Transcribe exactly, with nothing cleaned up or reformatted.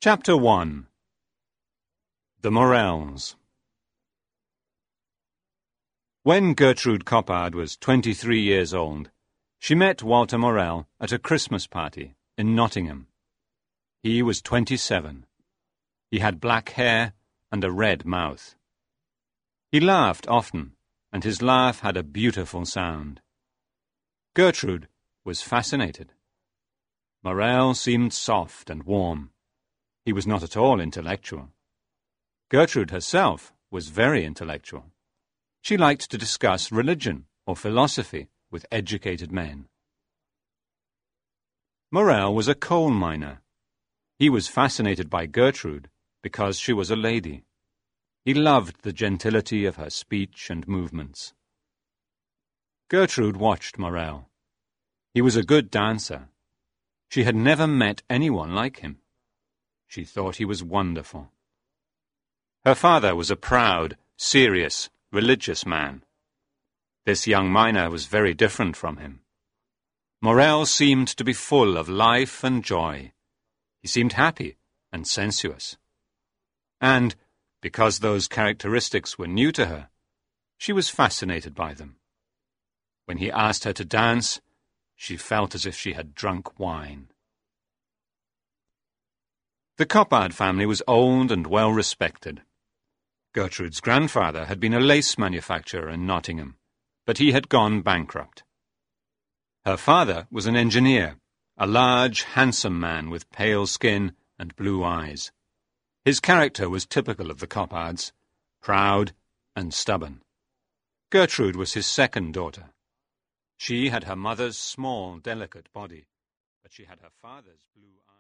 Chapter one. The Morels. When Gertrude Coppard was twenty-three years old, she met Walter Morel at a Christmas party in Nottingham. He was twenty-seven. He had black hair and a red mouth. He laughed often, and his laugh had a beautiful sound. Gertrude was fascinated. Morel seemed soft and warm. He was not at all intellectual. Gertrude herself was very intellectual. She liked to discuss religion or philosophy with educated men. Morel was a coal miner. He was fascinated by Gertrude because she was a lady. He loved the gentility of her speech and movements. Gertrude watched Morel. He was a good dancer. She had never met anyone like him. She thought he was wonderful. Her father was a proud, serious, religious man. This young miner was very different from him. Morel seemed to be full of life and joy. He seemed happy and sensuous. And, because those characteristics were new to her, she was fascinated by them. When he asked her to dance, she felt as if she had drunk wine. The Coppard family was old and well respected. Gertrude's grandfather had been a lace manufacturer in Nottingham, but he had gone bankrupt. Her father was an engineer, a large, handsome man with pale skin and blue eyes. His character was typical of the Coppards, proud and stubborn. Gertrude was his second daughter. She had her mother's small, delicate body, but she had her father's blue eyes.